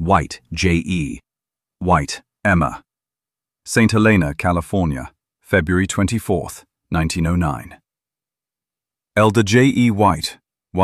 White, J.E. White, Emma. St. Helena, California, February 24th, 1909. Elder J.E. White,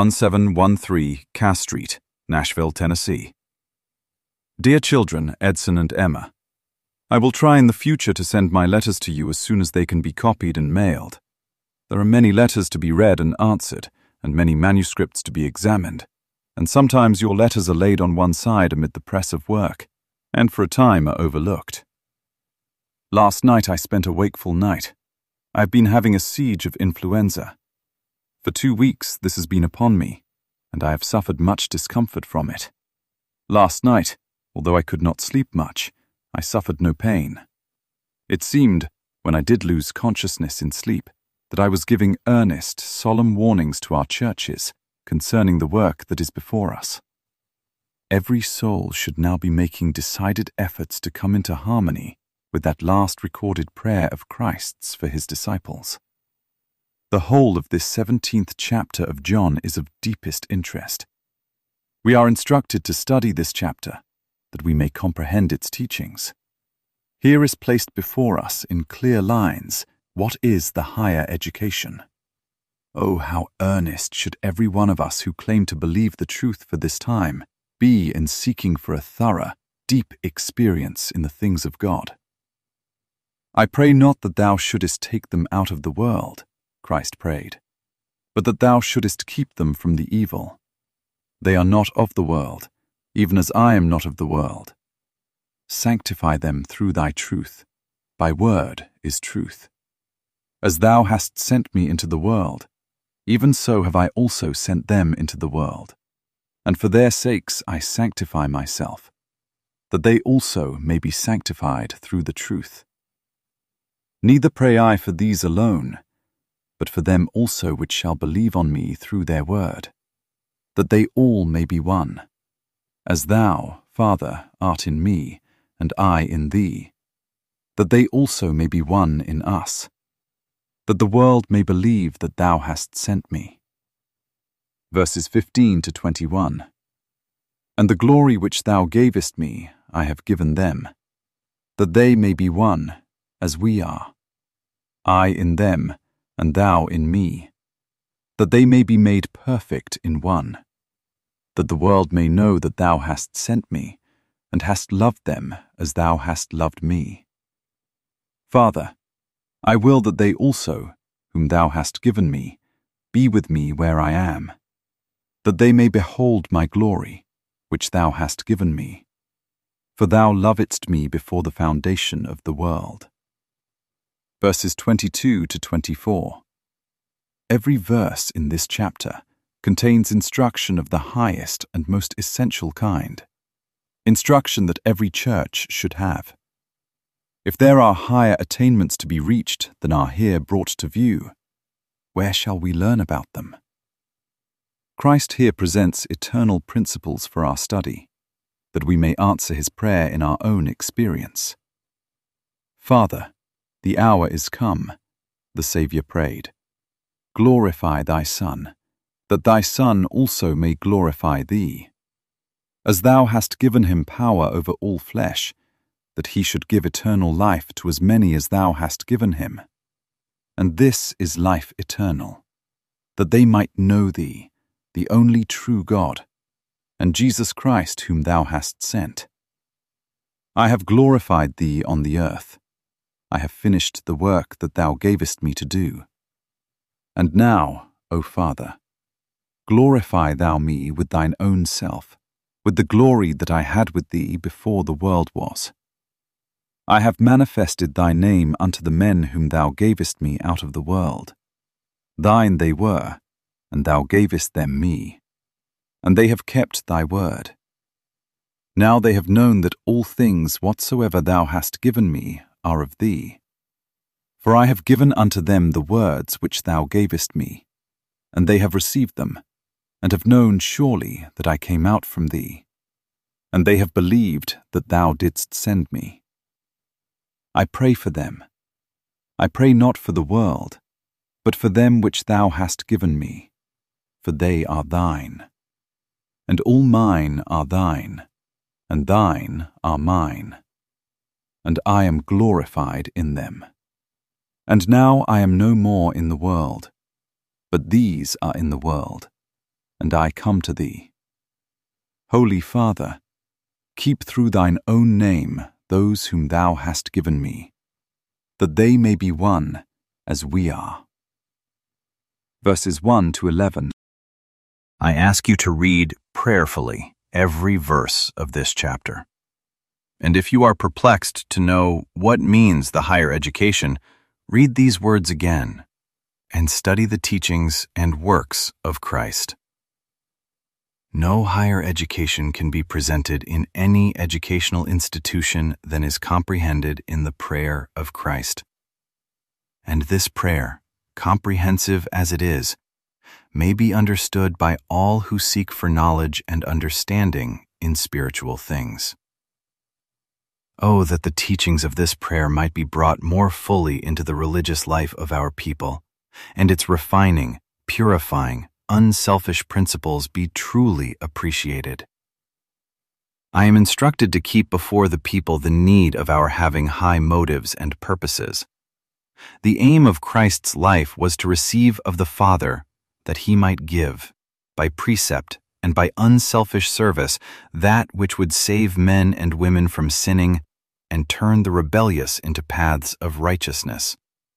1713 Cass Street, Nashville, Tennessee. Dear children, Edson and Emma, I will try in the future to send my letters to you as soon as they can be copied and mailed. There are many letters to be read and answered, and many manuscripts to be examined, and sometimes your letters are laid on one side amid the press of work, and for a time are overlooked. Last night I spent a wakeful night. I have been having a siege of influenza. For 2 weeks this has been upon me, and I have suffered much discomfort from it. Last night, although I could not sleep much, I suffered no pain. It seemed, when I did lose consciousness in sleep, that I was giving earnest, solemn warnings to our churches concerning the work that is before us. Every soul should now be making decided efforts to come into harmony with that last recorded prayer of Christ's for his disciples. The whole of this 17th chapter of John is of deepest interest. We are instructed to study this chapter, that we may comprehend its teachings. Here is placed before us in clear lines what is the higher education. Oh, how earnest should every one of us who claim to believe the truth for this time be in seeking for a thorough, deep experience in the things of God. I pray not that thou shouldest take them out of the world, Christ prayed, but that thou shouldest keep them from the evil. They are not of the world, even as I am not of the world. Sanctify them through thy truth. Thy word is truth. As thou hast sent me into the world, even so have I also sent them into the world. And for their sakes I sanctify myself, that they also may be sanctified through the truth. Neither pray I for these alone, but for them also which shall believe on me through their word, that they all may be one, as thou, Father, art in me, and I in thee, that they also may be one in us, that the world may believe that thou hast sent me. Verses 15 to 21. And the glory which thou gavest me I have given them, that they may be one, as we are, I in them, and thou in me, that they may be made perfect in one, that the world may know that thou hast sent me, and hast loved them as thou hast loved me. Father, I will that they also, whom thou hast given me, be with me where I am, that they may behold my glory, which thou hast given me. For thou lovedst me before the foundation of the world. Verses 22 to 24. Every verse in this chapter contains instruction of the highest and most essential kind, instruction that every church should have. If there are higher attainments to be reached than are here brought to view, where shall we learn about them? Christ here presents eternal principles for our study, that we may answer his prayer in our own experience. Father, the hour is come, the Saviour prayed. Glorify thy Son, that thy Son also may glorify thee. As thou hast given him power over all flesh, that he should give eternal life to as many as thou hast given him. And this is life eternal, that they might know thee, the only true God, and Jesus Christ whom thou hast sent. I have glorified thee on the earth. I have finished the work that thou gavest me to do. And now, O Father, glorify thou me with thine own self, with the glory that I had with thee before the world was. I have manifested thy name unto the men whom thou gavest me out of the world. Thine they were, and thou gavest them me, and they have kept thy word. Now they have known that all things whatsoever thou hast given me are of thee. For I have given unto them the words which thou gavest me, and they have received them, and have known surely that I came out from thee, and they have believed that thou didst send me. I pray for them. I pray not for the world, but for them which thou hast given me, for they are thine. And all mine are thine, and thine are mine, and I am glorified in them. And now I am no more in the world, but these are in the world, and I come to thee. Holy Father, keep through thine own name those whom thou hast given me, that they may be one as we are. Verses 1 to 11. I ask you to read prayerfully every verse of this chapter. And if you are perplexed to know what means the higher education, read these words again and study the teachings and works of Christ. No higher education can be presented in any educational institution than is comprehended in the prayer of Christ. And this prayer, comprehensive as it is, may be understood by all who seek for knowledge and understanding in spiritual things. Oh, that the teachings of this prayer might be brought more fully into the religious life of our people, and its refining, purifying, unselfish principles be truly appreciated. I am instructed to keep before the people the need of our having high motives and purposes. The aim of Christ's life was to receive of the Father that he might give, by precept and by unselfish service, that which would save men and women from sinning and turn the rebellious into paths of righteousness.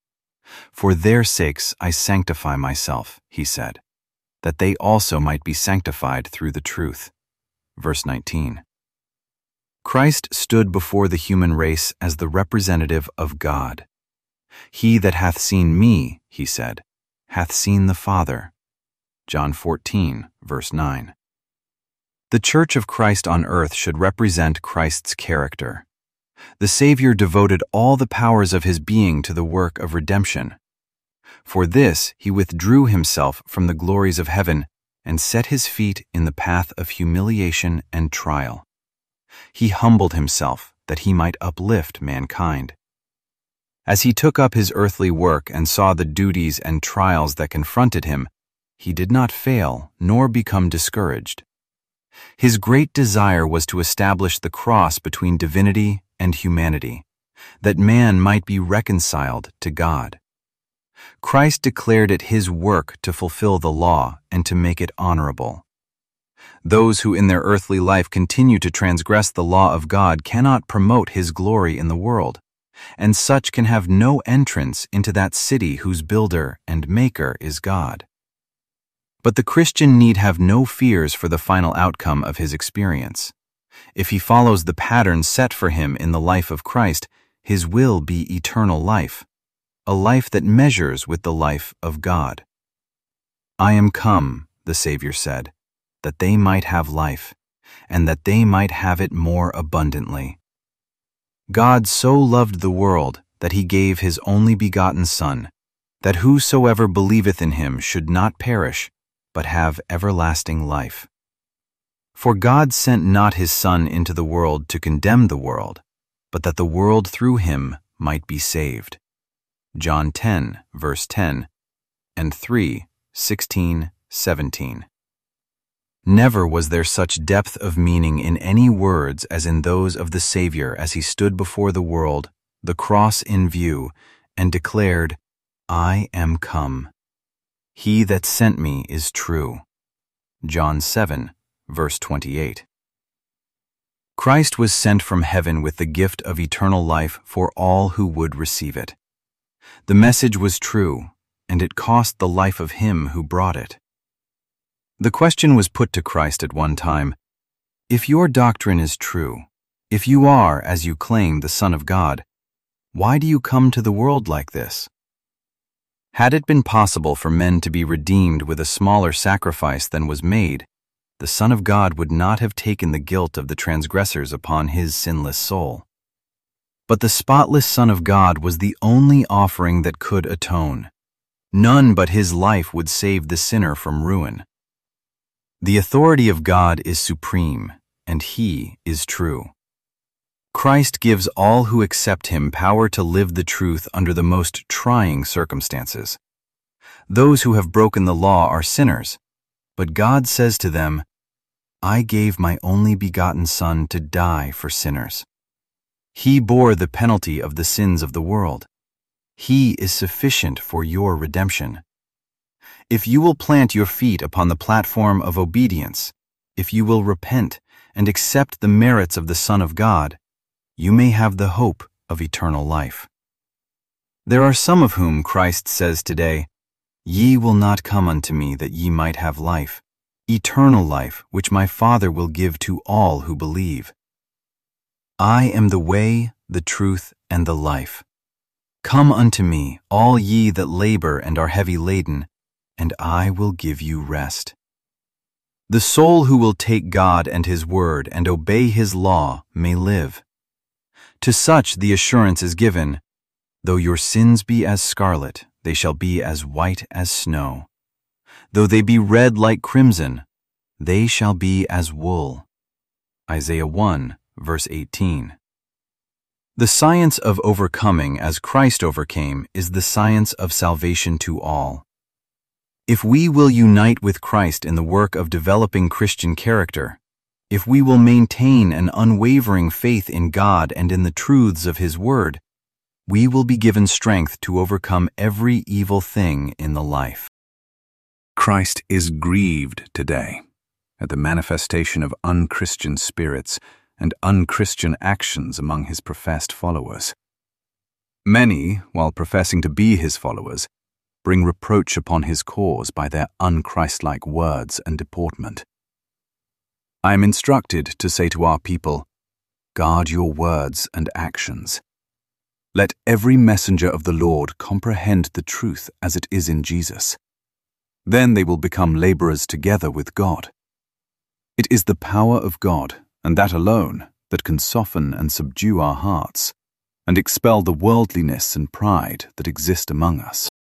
For their sakes I sanctify myself, he said, that they also might be sanctified through the truth. Verse 19. Christ stood before the human race as the representative of God. He that hath seen me, he said, hath seen the Father. John 14, verse 9. The Church of Christ on earth should represent Christ's character. The Savior devoted all the powers of his being to the work of redemption. For this he withdrew himself from the glories of heaven and set his feet in the path of humiliation and trial. He humbled himself that he might uplift mankind. As he took up his earthly work and saw the duties and trials that confronted him, he did not fail nor become discouraged. His great desire was to establish the cross between divinity and humanity, that man might be reconciled to God. Christ declared it his work to fulfill the law and to make it honorable. Those who in their earthly life continue to transgress the law of God cannot promote his glory in the world, and such can have no entrance into that city whose builder and maker is God. But the Christian need have no fears for the final outcome of his experience. If he follows the pattern set for him in the life of Christ, his will be eternal life, a life that measures with the life of God. I am come, the Savior said, that they might have life, and that they might have it more abundantly. God so loved the world that he gave his only begotten Son, that whosoever believeth in him should not perish, but have everlasting life. For God sent not his Son into the world to condemn the world, but that the world through him might be saved. John 10, verse 10, and 3, 16, 17. Never was there such depth of meaning in any words as in those of the Savior as he stood before the world, the cross in view, and declared, I am come. He that sent me is true. John 7, verse 28. Christ was sent from heaven with the gift of eternal life for all who would receive it. The message was true, and it cost the life of him who brought it. The question was put to Christ at one time, if your doctrine is true, if you are, as you claim, the Son of God, why do you come to the world like this? Had it been possible for men to be redeemed with a smaller sacrifice than was made, the Son of God would not have taken the guilt of the transgressors upon his sinless soul. But the spotless Son of God was the only offering that could atone. None but his life would save the sinner from ruin. The authority of God is supreme, and he is true. Christ gives all who accept him power to live the truth under the most trying circumstances. Those who have broken the law are sinners, but God says to them, I gave my only begotten Son to die for sinners. He bore the penalty of the sins of the world. He is sufficient for your redemption. If you will plant your feet upon the platform of obedience, if you will repent and accept the merits of the Son of God, you may have the hope of eternal life. There are some of whom Christ says today, "Ye will not come unto me that ye might have life, eternal life, which my Father will give to all who believe. I am the way, the truth, and the life. Come unto me, all ye that labor and are heavy laden, and I will give you rest." The soul who will take God and His word and obey His law may live. To such the assurance is given, "Though your sins be as scarlet, they shall be as white as snow. Though they be red like crimson, they shall be as wool." Isaiah 1, verse 18. The science of overcoming as Christ overcame is the science of salvation to all. If we will unite with Christ in the work of developing Christian character, if we will maintain an unwavering faith in God and in the truths of His Word, we will be given strength to overcome every evil thing in the life. Christ is grieved today at the manifestation of unchristian spirits and unchristian actions among His professed followers. Many, while professing to be His followers, bring reproach upon His cause by their unchristlike words and deportment. I am instructed to say to our people, guard your words and actions. Let every messenger of the Lord comprehend the truth as it is in Jesus. Then they will become laborers together with God. It is the power of God, and that alone, that can soften and subdue our hearts, and expel the worldliness and pride that exist among us.